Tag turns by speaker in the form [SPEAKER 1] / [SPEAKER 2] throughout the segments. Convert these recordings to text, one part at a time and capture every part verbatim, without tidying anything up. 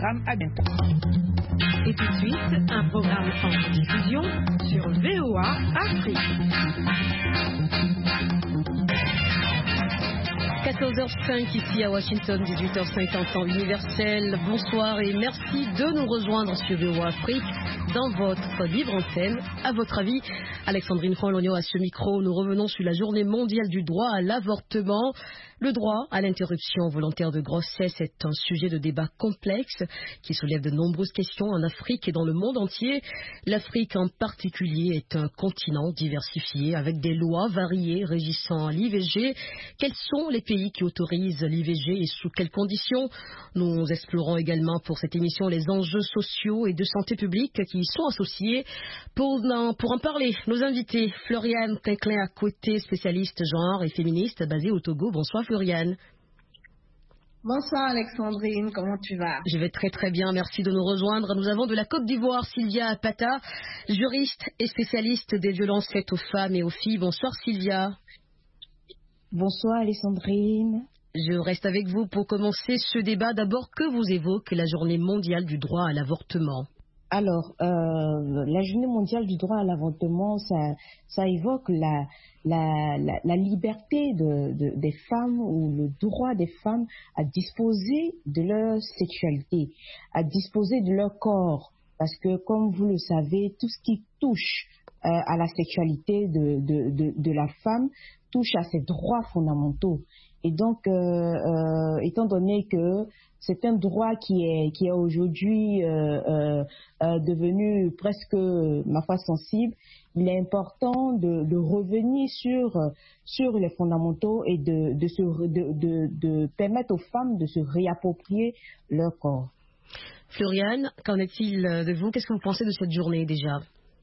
[SPEAKER 1] programme. À bientôt.
[SPEAKER 2] Et tout de suite, un programme en diffusion sur V O A Afrique. quatorze heures cinq ici à Washington, dix-huit heures cinquante en temps universel. Bonsoir et merci de nous rejoindre sur V O A Afrique dans votre libre antenne. À votre avis, Alexandrine Franlogno à ce micro. Nous revenons sur la journée mondiale du droit à l'avortement. Le droit à l'interruption volontaire de grossesse est un sujet de débat complexe qui soulève de nombreuses questions en Afrique et dans le monde entier. L'Afrique en particulier est un continent diversifié avec des lois variées régissant l'I V G. Quels sont les pays qui autorisent l'I V G et sous quelles conditions? Nous explorons également pour cette émission les enjeux sociaux et de santé publique qui y sont associés. Pour en, pour en parler, nos invités, Floriane Tinclin-Akoueté, spécialiste genre et féministe basée au Togo. Bonsoir Floriane.
[SPEAKER 3] Bonsoir Alexandrine, comment tu vas?
[SPEAKER 2] Je vais très très bien, merci de nous rejoindre. Nous avons de la Côte d'Ivoire Sylvia Apata, juriste et spécialiste des violences faites aux femmes et aux filles. Bonsoir Sylvia.
[SPEAKER 4] Bonsoir Alexandrine.
[SPEAKER 2] Je reste avec vous pour commencer ce débat. D'abord, que vous évoque la journée mondiale du droit à l'avortement?
[SPEAKER 4] Alors, euh, la journée mondiale du droit à l'avortement, ça, ça évoque la, la, la, la liberté de, de, des femmes ou le droit des femmes à disposer de leur sexualité, à disposer de leur corps. Parce que, comme vous le savez, tout ce qui touche euh, à la sexualité de, de, de, de la femme touche à ses droits fondamentaux. Et donc, euh, euh, étant donné que c'est un droit qui est, qui est aujourd'hui euh, euh, euh, devenu presque, ma foi, sensible, il est important de, de revenir sur, sur les fondamentaux et de, de, se, de, de, de permettre aux femmes de se réapproprier leur corps.
[SPEAKER 2] Floriane, qu'en est-il de vous? Qu'est-ce que vous pensez de cette journée déjà?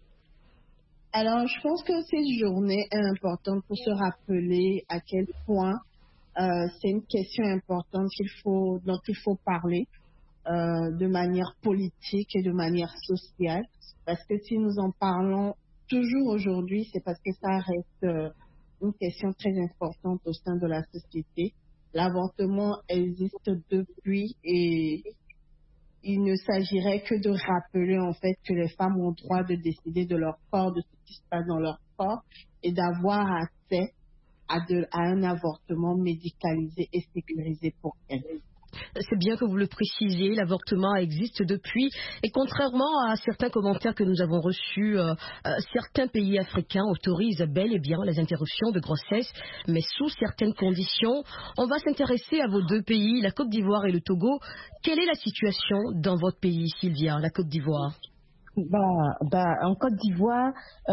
[SPEAKER 3] Alors, je pense que cette journée est importante pour se rappeler à quel point euh, c'est une question importante qu'il faut, dont il faut parler euh, de manière politique et de manière sociale. Parce que si nous en parlons toujours aujourd'hui, c'est parce que ça reste euh, une question très importante au sein de la société. L'avortement existe depuis et il ne s'agirait que de rappeler en fait que les femmes ont le droit de décider de leur corps, de ce qui se passe dans leur corps et d'avoir accès à, de, à un avortement médicalisé et sécurisé pour elles.
[SPEAKER 2] C'est bien que vous le précisiez, l'avortement existe depuis et contrairement à certains commentaires que nous avons reçus, euh, euh, certains pays africains autorisent bel et bien les interruptions de grossesse, mais sous certaines conditions. On va s'intéresser à vos deux pays, la Côte d'Ivoire et le Togo. Quelle est la situation dans votre pays, Sylvia, la Côte d'Ivoire?
[SPEAKER 4] Bah, bah, en Côte d'Ivoire,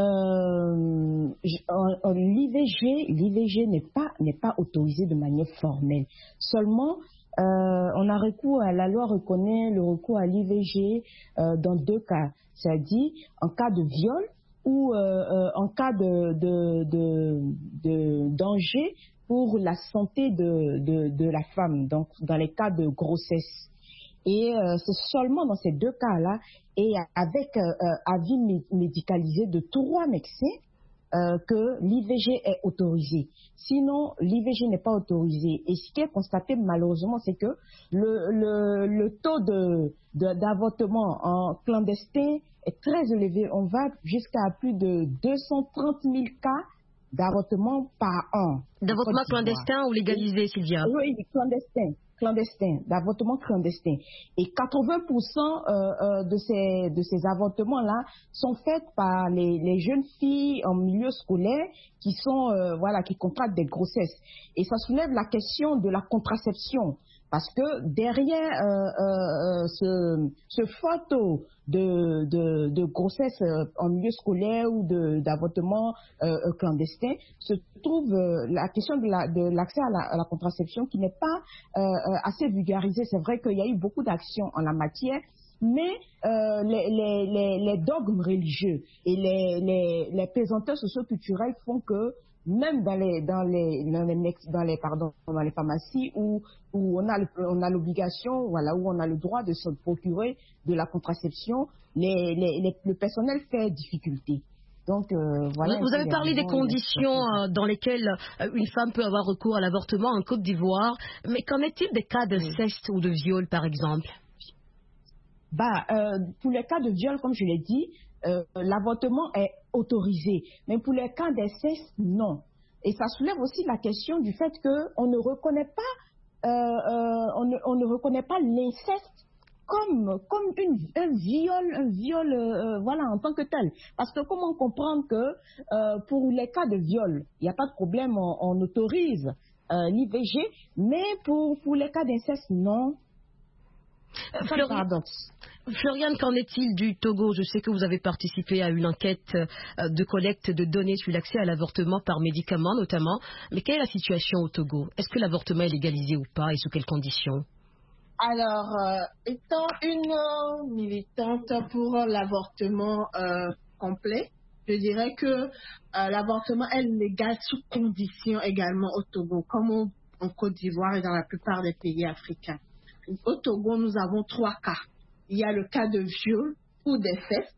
[SPEAKER 4] euh, l'I V G, l'I V G n'est pas, n'est pas autorisé de manière formelle. Seulement, euh, on a recours à la loi reconnaît le recours à l'I V G euh, dans deux cas, c'est-à-dire en cas de viol ou euh, euh, en cas de, de, de, de danger pour la santé de, de, de la femme, donc dans les cas de grossesse. Et euh, c'est seulement dans ces deux cas-là, et avec euh, avis médicalisé de trois médecins, euh, que l'I V G est autorisé. Sinon, l'I V G n'est pas autorisé. Et ce qui est constaté malheureusement, c'est que le, le, le taux de, de, d'avortement en clandestin est très élevé. On va jusqu'à plus de deux cent trente mille cas d'avortement par an.
[SPEAKER 2] D'avortement clandestin ou légalisé, Sylvia?
[SPEAKER 4] Oui, clandestin. clandestin, d'avortement clandestin. Et quatre-vingts pour cent euh, euh, de ces, de ces avortements-là sont faits par les, les jeunes filles en milieu scolaire qui sont, euh, voilà, qui contractent des grossesses. Et ça soulève la question de la contraception. Parce que derrière euh, euh, ce, ce fort taux de, de, de grossesse en milieu scolaire ou d'avortement euh, clandestin se trouve euh, la question de l'accès la, de à, à la contraception qui n'est pas euh, assez vulgarisée. C'est vrai qu'il y a eu beaucoup d'actions en la matière, mais euh, les, les, les, les dogmes religieux et les, les, les pesanteurs socioculturels font que même dans les dans les dans les dans les pardon dans les pharmacies où où on a le, on a l'obligation, voilà, où on a le droit de se procurer de la contraception, les, les, les le personnel fait difficulté. Donc euh, voilà.
[SPEAKER 2] Vous avez parlé des conditions euh, dans lesquelles euh, une femme peut avoir recours à l'avortement en Côte d'Ivoire, mais qu'en est-il des cas d'inceste ou de viol par exemple?
[SPEAKER 4] bah, euh, pour les cas de viol, comme je l'ai dit, euh, l'avortement est autorisé. Mais pour les cas d'inceste, non. Et ça soulève aussi la question du fait qu'on ne reconnaît pas, euh, euh, on, ne, on ne reconnaît pas l'inceste comme, comme une, un viol, un viol euh, voilà, en tant que tel. Parce que comment comprendre que euh, pour les cas de viol, il n'y a pas de problème, on, on autorise euh, l'I V G, mais pour, pour les cas d'inceste, non.
[SPEAKER 2] Euh, Florian, Florian, qu'en est-il du Togo? Je sais que vous avez participé à une enquête euh, de collecte de données sur l'accès à l'avortement par médicaments notamment. Mais quelle est la situation au Togo? Est-ce que l'avortement est légalisé ou pas et sous quelles conditions?
[SPEAKER 3] Alors, euh, étant une euh, militante pour euh, l'avortement euh, complet, je dirais que euh, l'avortement est légal sous conditions également au Togo, comme au, en Côte d'Ivoire et dans la plupart des pays africains. Au Togo, nous avons trois cas. Il y a le cas de viol ou d'inceste.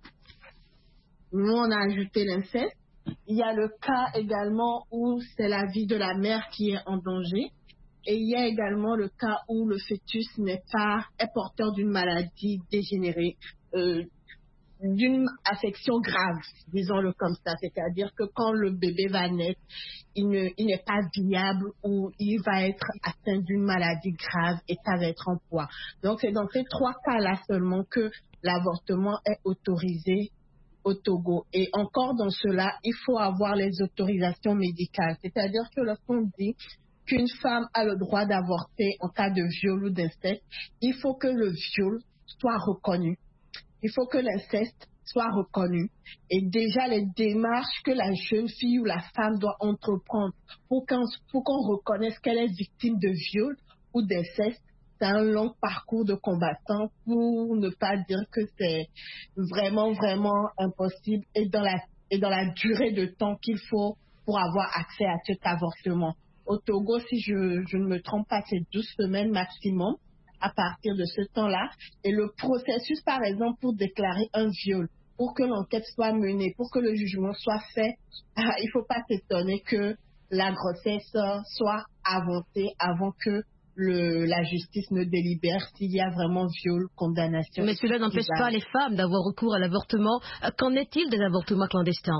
[SPEAKER 3] Nous, on a ajouté l'inceste. Il y a le cas également où c'est la vie de la mère qui est en danger. Et il y a également le cas où le fœtus n'est pas, est porteur d'une maladie dégénérée, euh, d'une affection grave, disons-le comme ça. C'est-à-dire que quand le bébé va naître, il, ne, il n'est pas viable ou il va être atteint d'une maladie grave et ça va être en poids. Donc c'est dans ces trois cas-là seulement que l'avortement est autorisé au Togo. Et encore dans cela, il faut avoir les autorisations médicales. C'est-à-dire que lorsqu'on dit qu'une femme a le droit d'avorter en cas de viol ou d'inceste, il faut que le viol soit reconnu. Il faut que l'inceste soit reconnu. Et déjà, les démarches que la jeune fille ou la femme doit entreprendre pour qu'on, pour qu'on reconnaisse qu'elle est victime de viol ou d'inceste, c'est un long parcours de combattant, pour ne pas dire que c'est vraiment, vraiment impossible et dans la, et dans la durée de temps qu'il faut pour avoir accès à cet avortement. Au Togo, si je, je ne me trompe pas, c'est douze semaines maximum à partir de ce temps-là. Et le processus, par exemple, pour déclarer un viol, pour que l'enquête soit menée, pour que le jugement soit fait, il ne faut pas s'étonner que la grossesse soit avancée avant que le, la justice ne délibère s'il y a vraiment viol, condamnation.
[SPEAKER 2] Mais cela n'empêche pas les femmes d'avoir recours à l'avortement. Qu'en est-il des avortements clandestins?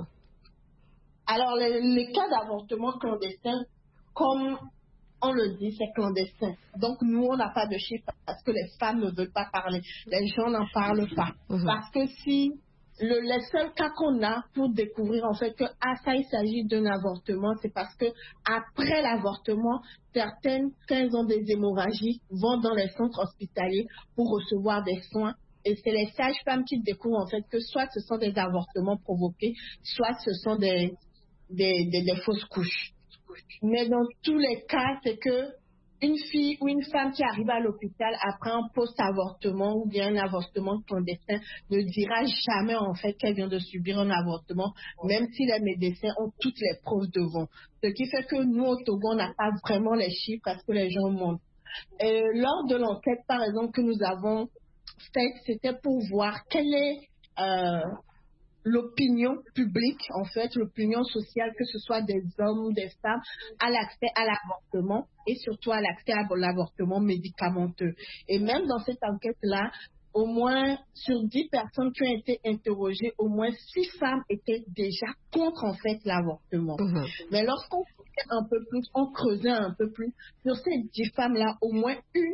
[SPEAKER 3] Alors, les, les cas d'avortement clandestins, comme on le dit, c'est clandestin. Donc, nous, on n'a pas de chiffres parce que les femmes ne veulent pas parler. Les gens n'en parlent pas. Mmh. Parce que si le, les seuls cas qu'on a pour découvrir, en fait, que ah, ça, il s'agit d'un avortement, c'est parce que après l'avortement, certaines, quand elles ont des hémorragies, vont dans les centres hospitaliers pour recevoir des soins. Et c'est les sages-femmes qui découvrent, en fait, que soit ce sont des avortements provoqués, soit ce sont des, des, des, des fausses couches. Mais dans tous les cas, c'est que une fille ou une femme qui arrive à l'hôpital après un post-avortement ou bien un avortement clandestin ne dira jamais en fait qu'elle vient de subir un avortement, même si les médecins ont toutes les preuves devant. Ce qui fait que nous, au Togo, on n'a pas vraiment les chiffres parce que les gens montent. Et lors de l'enquête, par exemple, que nous avons faite, c'était pour voir quelle est euh, l'opinion publique, en fait, l'opinion sociale, que ce soit des hommes ou des femmes, à l'accès à l'avortement et surtout à l'accès à l'avortement médicamenteux. Et même dans cette enquête-là, au moins sur dix personnes qui ont été interrogées, au moins six femmes étaient déjà contre, en fait, l'avortement. Mmh. Mais lorsqu'on faisait un peu plus, on creusait un peu plus, sur ces dix femmes-là, au moins une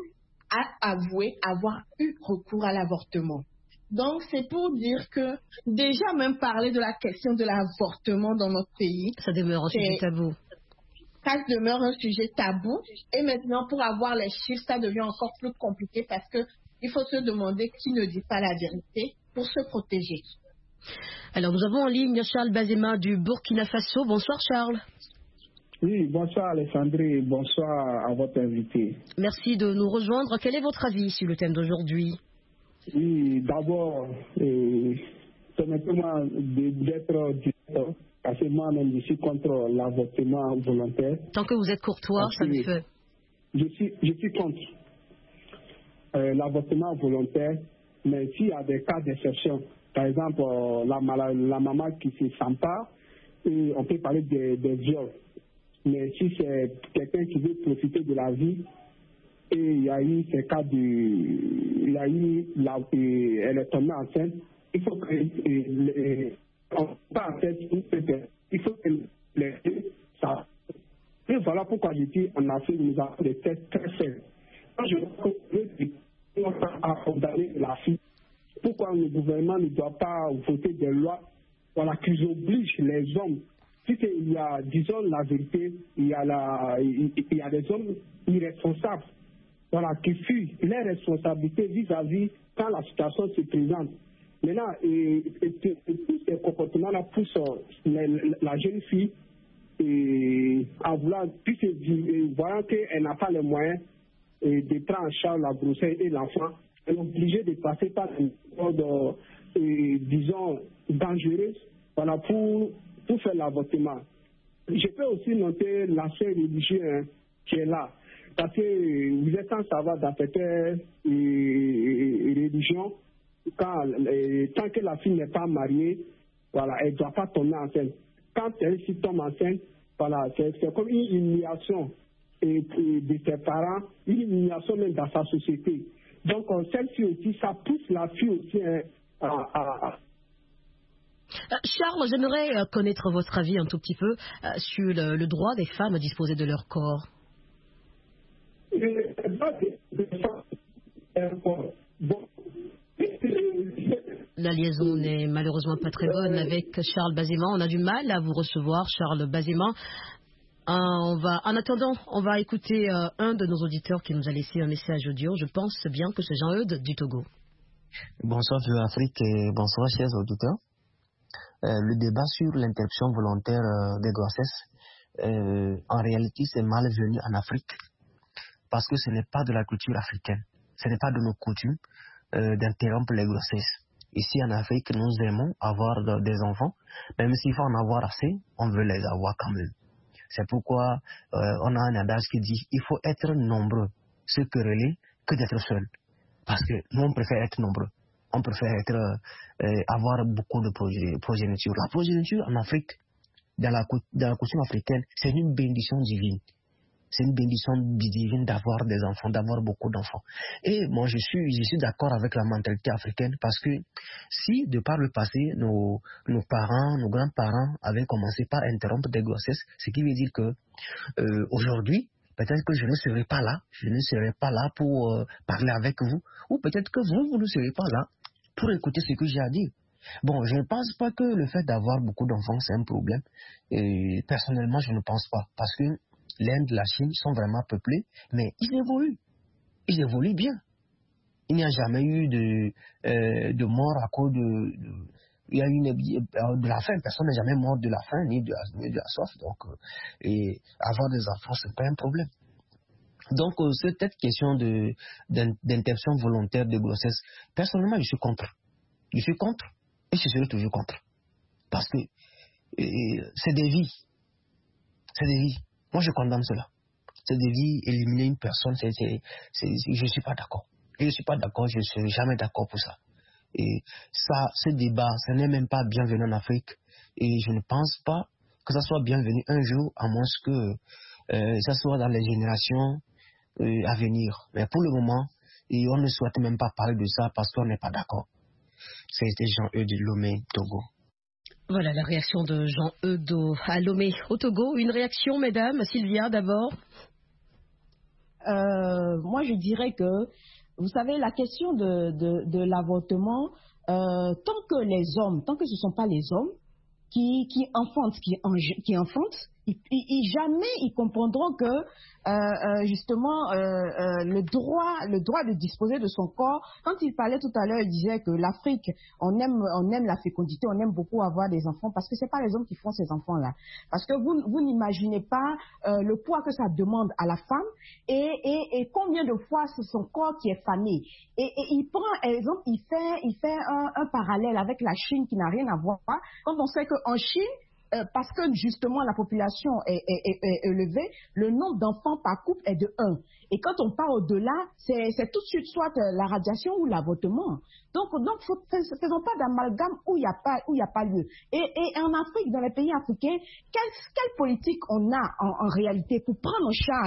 [SPEAKER 3] a avoué avoir eu recours à l'avortement. Donc, c'est pour dire que déjà même parler de la question de l'avortement dans notre pays,
[SPEAKER 2] ça demeure un sujet tabou.
[SPEAKER 3] Ça demeure un sujet tabou. Et maintenant, pour avoir les chiffres, ça devient encore plus compliqué parce que il faut se demander qui ne dit pas la vérité pour se protéger.
[SPEAKER 2] Alors, nous avons en ligne Charles Bazema du Burkina Faso. Bonsoir, Charles.
[SPEAKER 1] Oui, bonsoir Alessandrie, bonsoir à votre invité.
[SPEAKER 2] Merci de nous rejoindre. Quel est votre avis sur le thème d'aujourd'hui?
[SPEAKER 1] Oui, d'abord, euh, permettez-moi d'être directeur, parce que moi-même, je suis contre l'avortement volontaire.
[SPEAKER 2] Tant que vous êtes courtois, ça me fait.
[SPEAKER 1] Je suis, je suis contre euh, l'avortement volontaire, mais s'il y a des cas d'exception, par exemple, euh, la, la maman qui ne se sent pas, et on peut parler de, de viol. Mais si c'est quelqu'un qui veut profiter de la vie, et il y a eu ces cas de, il y a eu, la, et elle est tombée enceinte, il faut que, et, on pas enceinte, il faut que les, ça, et voilà pourquoi je dis, en Afrique, nous avons des tests très faibles. Quand je vois à condamner la fille, pourquoi le gouvernement ne doit pas voter des lois, voilà, qui obligent les hommes. Si il y a, disons la vérité, il y a, la, il y a des hommes irresponsables, voilà, qui fuient les responsabilités vis-à-vis quand la situation se présente. Maintenant, et, et, et, et tous ces comportements-là poussent la, la jeune fille et, à vouloir, puisque voyant qu'elle n'a pas les moyens et, de prendre en charge la grossesse et l'enfant, elle est obligée de passer par une mode, et, disons, dangereuse, voilà, pour, pour faire l'avortement. Je peux aussi noter l'aspect religieux hein, qui est là. Parce que vous êtes sans savoir dans cette religion, quand, et, tant que la fille n'est pas mariée, voilà, elle ne doit pas tomber enceinte. Quand elle s'y tombe enceinte, voilà, c'est, c'est comme une humiliation et, et de ses parents, une humiliation même dans sa société. Donc, celle-ci aussi, ça pousse la fille aussi hein, à, à, à
[SPEAKER 2] Charles, j'aimerais connaître votre avis un tout petit peu euh, sur le, le droit des femmes à disposer de leur corps. La liaison n'est malheureusement pas très bonne avec Charles Bazéman. On a du mal à vous recevoir, Charles Bazéman. Euh, on va, en attendant, on va écouter euh, un de nos auditeurs qui nous a laissé un message audio. Je pense bien que c'est Jean-Eudes du Togo.
[SPEAKER 5] Bonsoir, Vieux Afrique, et bonsoir, chers auditeurs. Euh, le débat sur l'interruption volontaire euh, des grossesses, euh, en réalité, c'est malvenu en Afrique parce que ce n'est pas de la culture africaine. Ce n'est pas de nos coutumes euh, d'interrompre les grossesses. Ici, en Afrique, nous aimons avoir de, des enfants. Même s'il faut en avoir assez, on veut les avoir quand même. C'est pourquoi euh, on a un adage qui dit il faut être nombreux, se quereller, que d'être seul. Parce que nous, on préfère être nombreux. On préfère être, euh, avoir beaucoup de progé- progéniture. La progéniture en Afrique, dans la, dans la coutume africaine, c'est une bénédiction divine. C'est une bénédiction divine d'avoir des enfants, d'avoir beaucoup d'enfants. Et moi, je suis, je suis d'accord avec la mentalité africaine parce que si, de par le passé, nos, nos parents, nos grands-parents avaient commencé par interrompre des grossesses, ce qui veut dire que euh, aujourd'hui, peut-être que je ne serai pas là, je ne serai pas là pour euh, parler avec vous, ou peut-être que vous, vous ne serez pas là pour écouter ce que j'ai à dire. Bon, je ne pense pas que le fait d'avoir beaucoup d'enfants, c'est un problème. Et personnellement, je ne pense pas, parce que l'Inde, la Chine sont vraiment peuplés, mais ils évoluent. Ils évoluent bien. Il n'y a jamais eu de, euh, de mort à cause de, de... Il y a une, de la faim. Personne n'est jamais mort de la faim ni de la, ni de la soif. Donc, euh, et avoir des enfants, c'est pas un problème. Donc, euh, cette question de, d'interruption volontaire de grossesse, personnellement, je suis contre. Je suis contre et je serai toujours contre. Parce que euh, c'est des vies. C'est des vies. Moi, je condamne cela. C'est de vie, éliminer une personne, c'est, c'est, c'est, je ne suis pas d'accord. Je ne suis pas d'accord, je ne serai jamais d'accord pour ça. Et ça, ce débat, ce n'est même pas bienvenu en Afrique. Et je ne pense pas que ça soit bienvenu un jour, à moins que euh, ça soit dans les générations euh, à venir. Mais pour le moment, et on ne souhaite même pas parler de ça parce qu'on n'est pas d'accord. C'était Jean-Eudes de Lomé, Togo.
[SPEAKER 2] Voilà la réaction de Jean-Eudes à Lomé, au Togo. Une réaction, mesdames? Sylvia, d'abord.
[SPEAKER 4] Euh, moi, je dirais que, vous savez, la question de, de, de l'avortement, euh, tant que les hommes, tant que ce ne sont pas les hommes qui, qui enfantent, qui, qui enfantent, ils, ils, jamais ils comprendront que euh, euh, justement euh, euh, le droit le droit de disposer de son corps. Quand il parlait tout à l'heure, il disait que l'Afrique, on aime on aime la fécondité, on aime beaucoup avoir des enfants parce que c'est pas les hommes qui font ces enfants là. Parce que vous vous n'imaginez pas euh, le poids que ça demande à la femme et, et, et combien de fois c'est son corps qui est fané. Et, et il prend exemple, il fait il fait un, un parallèle avec la Chine qui n'a rien à voir. Quand on sait qu'en Chine, Euh, parce que justement la population est, est, est, est élevée, le nombre d'enfants par couple est de un. Et quand on part au-delà, c'est, c'est tout de suite soit la radiation ou l'avortement. Donc, donc faut, faisons pas d'amalgame où il n'y a pas, où il y a pas lieu. Et, et en Afrique, dans les pays africains, quelle, quelle politique on a en, en réalité pour prendre en charge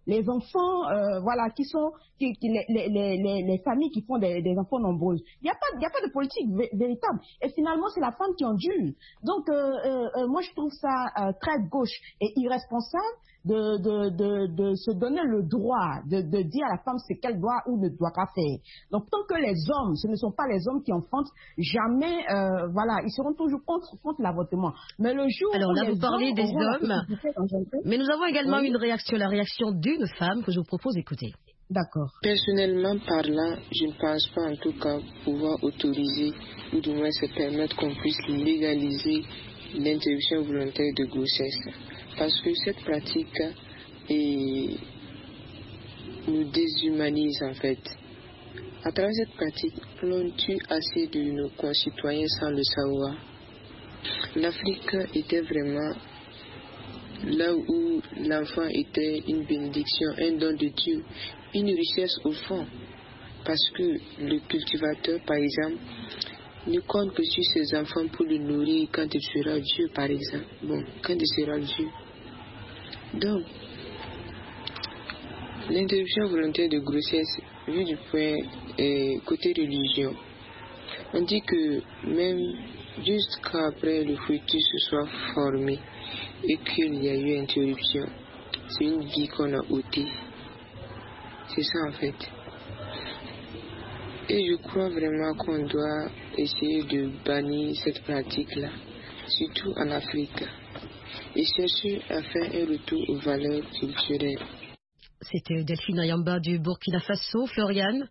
[SPEAKER 4] les enfants, euh, voilà, qui sont qui, qui, les, les, les, les familles qui font des, des enfants nombreux. Il n'y a pas, il y a pas de politique vé véritable. Et finalement, c'est la femme qui endure. Donc, euh, euh, moi, je trouve ça euh, très gauche et irresponsable de, de, de, de se donner le droit de, de dire à la femme ce qu'elle doit ou ne doit pas faire. Donc, tant que les hommes, ce ne sont pas les hommes qui enfantent, jamais, euh, voilà, ils seront toujours contre, contre l'avortement. Mais le jour
[SPEAKER 2] Alors
[SPEAKER 4] où
[SPEAKER 2] là,
[SPEAKER 4] les
[SPEAKER 2] vous parlez
[SPEAKER 4] hommes
[SPEAKER 2] des
[SPEAKER 4] auront la
[SPEAKER 2] hommes,
[SPEAKER 4] possibilité d'engendrer,
[SPEAKER 2] mais nous avons également
[SPEAKER 4] oui.
[SPEAKER 2] une réaction, la réaction d'une femme que je vous propose d'écouter.
[SPEAKER 4] D'accord.
[SPEAKER 6] Personnellement parlant, je ne pense pas en tout cas pouvoir autoriser ou du moins se permettre qu'on puisse légaliser l'interruption volontaire de grossesse. Parce que cette pratique est... nous déshumanise en fait. À travers cette pratique, l'on tue assez de nos concitoyens sans le savoir. L'Afrique était vraiment là où l'enfant était une bénédiction, un don de Dieu, une richesse au fond. Parce que le cultivateur, par exemple, ne compte que sur ses enfants pour le nourrir quand il sera vieux, par exemple. Bon, quand il sera vieux. Donc, l'interruption volontaire de grossesse, vu du point euh, côté religion, on dit que même jusqu'après le fœtus se soit formé et qu'il y a eu interruption, c'est une vie qu'on a ôtée. C'est ça en fait. Et je crois vraiment qu'on doit essayer de bannir cette pratique-là, surtout en Afrique, et chercher à faire un retour aux valeurs culturelles.
[SPEAKER 2] C'était Delphine Ayamba du Burkina Faso. Floriane?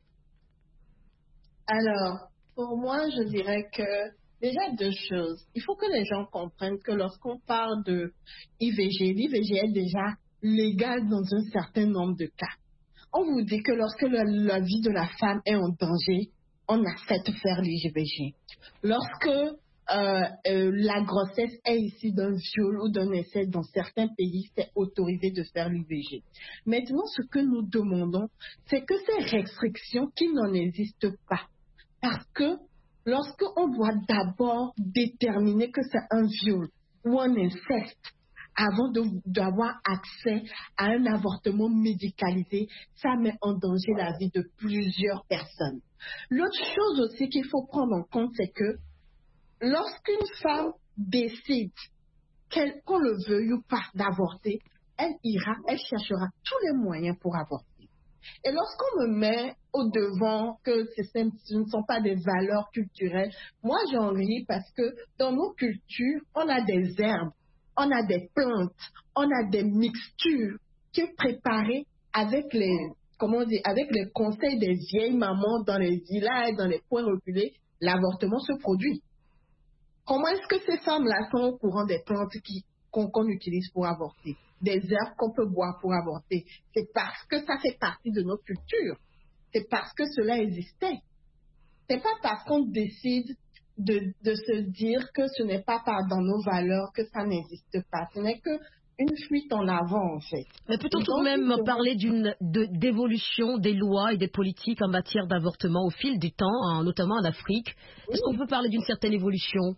[SPEAKER 3] Alors, pour moi, je dirais que déjà deux choses. Il faut que les gens comprennent que lorsqu'on parle de I V G, l'I V G est déjà légal dans un certain nombre de cas. On vous dit que lorsque la, la vie de la femme est en danger, on accepte de faire l'I V G. Lorsque euh, euh, la grossesse est issue d'un viol ou d'un essai dans certains pays, c'est autorisé de faire l'I V G. Maintenant, ce que nous demandons, c'est que ces restrictions qui n'en existent pas, parce que lorsqu'on doit d'abord déterminer que c'est un viol ou un inceste, avant d'avoir accès à un avortement médicalisé, ça met en danger la vie de plusieurs personnes. L'autre chose aussi qu'il faut prendre en compte, c'est que lorsqu'une femme décide, qu'elle, qu'on le veuille ou pas, d'avorter, elle ira, elle cherchera tous les moyens pour avorter. Et lorsqu'on me met au devant que ce ne sont pas des valeurs culturelles, moi j'en ris parce que dans nos cultures, on a des herbes, on a des plantes, on a des mixtures qui sont préparées avec les, comment dire, avec les conseils des vieilles mamans dans les villages, dans les coins reculés, l'avortement se produit. Comment est-ce que ces femmes-là sont au courant des plantes qui, qu'on, qu'on utilise pour avorter, des herbes qu'on peut boire pour avorter? C'est parce que ça fait partie de notre culture. C'est parce que cela existait. C'est pas parce qu'on décide De, de se dire que ce n'est pas par dans nos valeurs que ça n'existe pas. Ce n'est qu'une fuite en avant, en fait.
[SPEAKER 2] Mais peut-on tout de même de... parler d'une de, d'évolution des lois et des politiques en matière d'avortement au fil du temps, hein, notamment en Afrique? Oui. Est-ce qu'on peut parler d'une certaine évolution?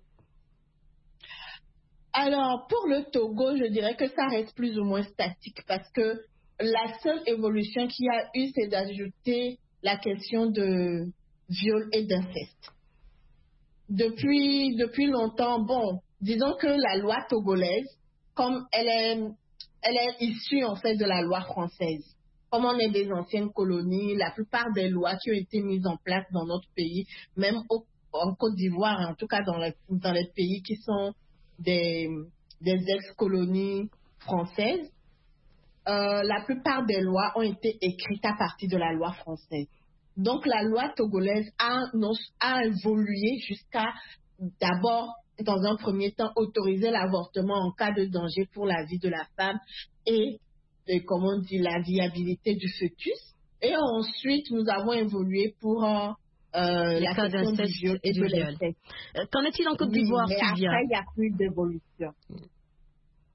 [SPEAKER 3] Alors, pour le Togo, je dirais que ça reste plus ou moins statique parce que la seule évolution qu'il y a eu, c'est d'ajouter la question de viol et d'inceste. Depuis, depuis longtemps, bon, disons que la loi togolaise, comme elle est, elle est issue en fait de la loi française, comme on est des anciennes colonies, la plupart des lois qui ont été mises en place dans notre pays, même au, en Côte d'Ivoire, en tout cas dans les, dans les pays qui sont des, des ex-colonies françaises, euh, la plupart des lois ont été écrites à partir de la loi française. Donc, la loi togolaise a, a évolué jusqu'à d'abord, dans un premier temps, autoriser l'avortement en cas de danger pour la vie de la femme et, et comment on dit, la viabilité du fœtus. Et ensuite, nous avons évolué pour euh, la
[SPEAKER 2] cas
[SPEAKER 3] question du viol et, et de l'inceste.
[SPEAKER 2] Qu'en est-il en Côte d'Ivoire,
[SPEAKER 3] oui, mais
[SPEAKER 2] Sylvia?
[SPEAKER 3] après, il n'y a plus d'évolution.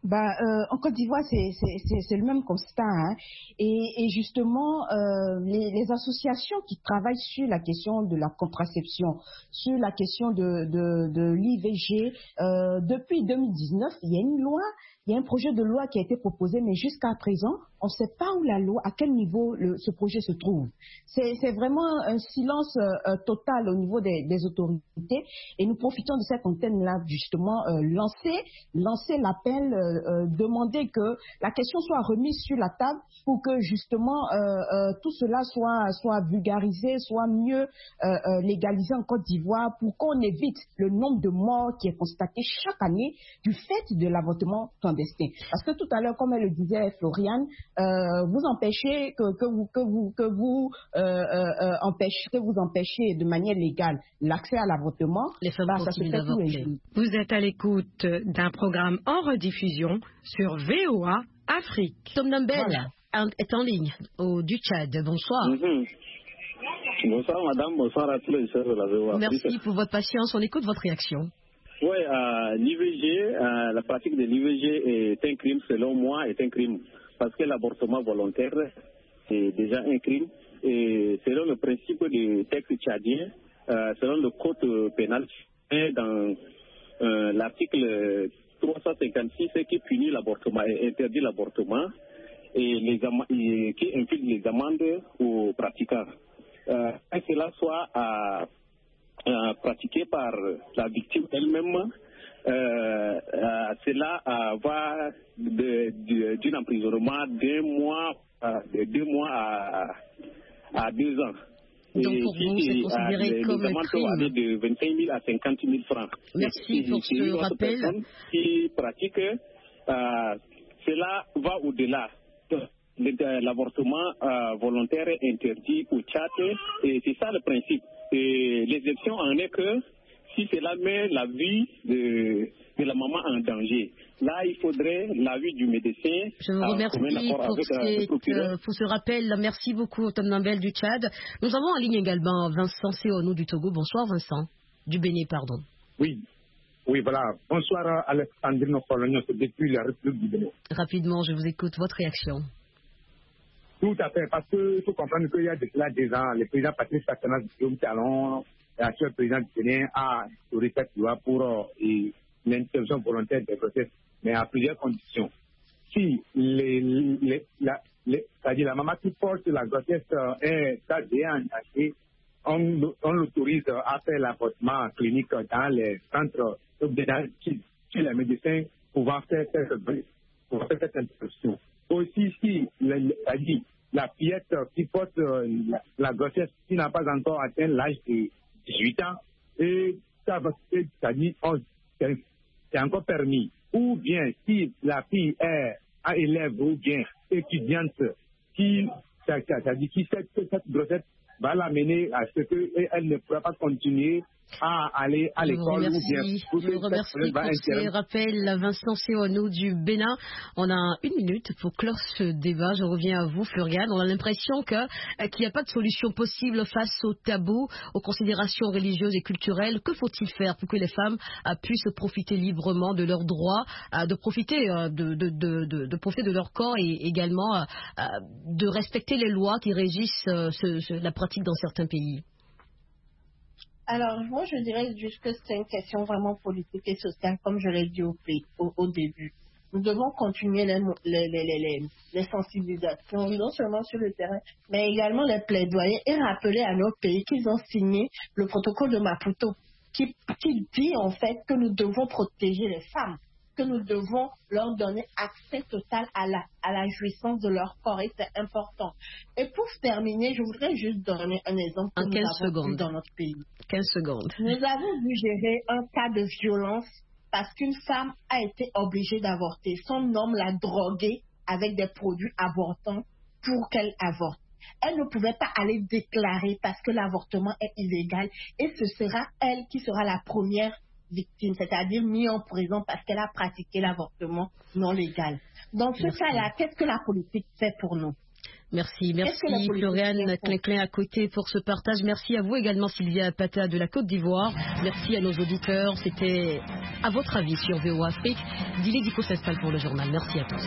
[SPEAKER 4] Bah, euh, en Côte d'Ivoire, c'est le même constat. Hein. Et, et justement, euh, les, les associations qui travaillent sur la question de la contraception, sur la question de, de, de l'I V G, euh, depuis deux mille dix-neuf, il y a une loi, il y a un projet de loi qui a été proposé, mais jusqu'à présent, on ne sait pas où la loi, à quel niveau le, ce projet se trouve. C'est vraiment un silence euh, total au niveau des, des autorités. Et nous profitons de cette antenne-là, justement, euh, lancer, lancer l'appel, euh, euh, demander que la question soit remise sur la table pour que, justement, euh, euh, tout cela soit, soit vulgarisé, soit mieux euh, euh, légalisé en Côte d'Ivoire pour qu'on évite le nombre de morts qui est constaté chaque année du fait de l'avortement clandestin. Parce que tout à l'heure, comme elle le disait Floriane, Euh, vous empêchez que, que vous que vous que vous euh, euh, empêchez que vous empêchez de manière légale l'accès à l'avortement.
[SPEAKER 2] Les femmes
[SPEAKER 4] bah, ça se fait tous les jours.
[SPEAKER 7] Vous êtes à l'écoute d'un programme en rediffusion sur V O A Afrique.
[SPEAKER 2] Tom Nambel voilà. est en ligne au du Tchad. Bonsoir.
[SPEAKER 8] Mm-hmm. Bonsoir madame, bonsoir à tous les chers de la V O A Afrique.
[SPEAKER 2] Merci pour votre patience. On écoute votre réaction.
[SPEAKER 8] Oui, euh, l'I V G, euh, la pratique de l'I V G est un crime selon moi, est un crime. Parce que l'avortement volontaire, c'est déjà un crime. Et selon le principe du texte tchadien, euh, selon le code pénal, dans euh, l'article trois cent cinquante-six, qui punit l'avortement et interdit l'avortement, et, les et qui inflige les amendes aux pratiquants. Euh, que cela soit à, à pratiqué par la victime elle-même, Euh, euh, cela euh, va d'un emprisonnement d'un mois, euh, de deux mois à, à deux ans.
[SPEAKER 2] Donc pour
[SPEAKER 8] et
[SPEAKER 2] vous,
[SPEAKER 8] si
[SPEAKER 2] c'est considéré
[SPEAKER 8] euh,
[SPEAKER 2] comme un crime.
[SPEAKER 8] De vingt-cinq mille à cinquante mille francs.
[SPEAKER 2] Merci pour ce rappel.
[SPEAKER 8] Qui pratique, euh, cela va au-delà. L'avortement euh, volontaire est interdit au Tchad et c'est ça le principe. Et l'exception en est que si cela met la vie de, de la maman en danger, là, il faudrait l'avis du médecin.
[SPEAKER 2] Je vous remercie pour, avec, cette, euh, pour ce rappel. Merci beaucoup, Tom Nambel du Tchad. Nous avons en ligne également Vincent Seonou du Togo. Bonsoir, Vincent. Du Bénin, pardon.
[SPEAKER 9] Oui. Oui, voilà. Bonsoir, Alexandrine Colognos, depuis la République du Bénin.
[SPEAKER 2] Rapidement, je vous écoute. Votre réaction.
[SPEAKER 9] Tout à fait, parce qu'il faut comprendre qu'il y a de cela des ans, le président Patrice Talon, Guillaume Talon, l'actuel président du Bénin, a instauré cette loi pour euh, l'interruption volontaire des grossesses, mais à plusieurs conditions. Si les, les, la, les, c'est-à-dire la maman qui porte la grossesse euh, est déjà engagée, on, on l'autorise à faire l'avortement clinique dans les centres, dans, chez, chez les médecins pouvant faire cette, pouvant faire cette interruption. Aussi, si c'est-à-dire la fillette qui porte euh, la, la grossesse qui n'a pas encore atteint l'âge de dix-huit ans, et ça va, c'est-à-dire c'est encore permis. Ou bien si la fille est à élève ou bien étudiante qui, c'est-à-dire qui cette, cette grossesse va l'amener à ce qu'elle ne pourra pas continuer à aller à l'école ou bien.
[SPEAKER 2] Je vous remercie pour ces rappels, Vincent Seonou du Bénin. On a une minute pour clore ce débat. Je reviens à vous, Floriane. On a l'impression que qu'il n'y a pas de solution possible face aux tabous, aux considérations religieuses et culturelles. Que faut-il faire pour que les femmes puissent profiter librement de leurs droits, de profiter de, de, de, de, de profiter de leur corps et également de respecter les lois qui régissent ce, ce, la pratique dans certains pays?
[SPEAKER 3] Alors, moi, je dirais juste que c'est une question vraiment politique et sociale, comme je l'ai dit au, au, au début. Nous devons continuer les, les, les, les, les sensibilisations, non seulement sur le terrain, mais également les plaidoyers et rappeler à nos pays qu'ils ont signé le protocole de Maputo, qui, qui dit en fait que nous devons protéger les femmes, que nous devons leur donner accès total à la, à la jouissance de leur corps, et c'est important. Et pour terminer, je voudrais juste donner un exemple que
[SPEAKER 2] en
[SPEAKER 3] nous avons
[SPEAKER 2] secondes.
[SPEAKER 3] vu dans notre pays.
[SPEAKER 2] quinze secondes.
[SPEAKER 3] Nous avons dû gérer un cas de violence parce qu'une femme a été obligée d'avorter. Son homme l'a droguée avec des produits avortants pour qu'elle avorte. Elle ne pouvait pas aller déclarer parce que l'avortement est illégal et ce sera elle qui sera la première victime, c'est-à-dire mise en prison parce qu'elle a pratiqué l'avortement non légal. Dans ce cas-là, qu'est-ce que la politique fait pour nous?
[SPEAKER 2] Merci, merci Floriane Cléclin à côté pour ce partage. Merci à vous également Sylvia Pata de la Côte d'Ivoire. Merci à nos auditeurs. C'était à votre avis sur V O A Afrique. Dili Diko s'installe pour le journal. Merci à tous.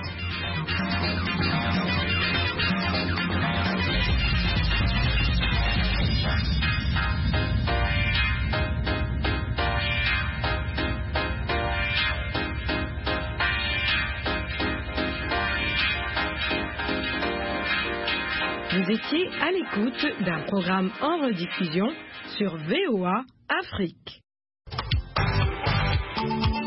[SPEAKER 7] Vous étiez à l'écoute d'un programme en rediffusion sur V O A Afrique.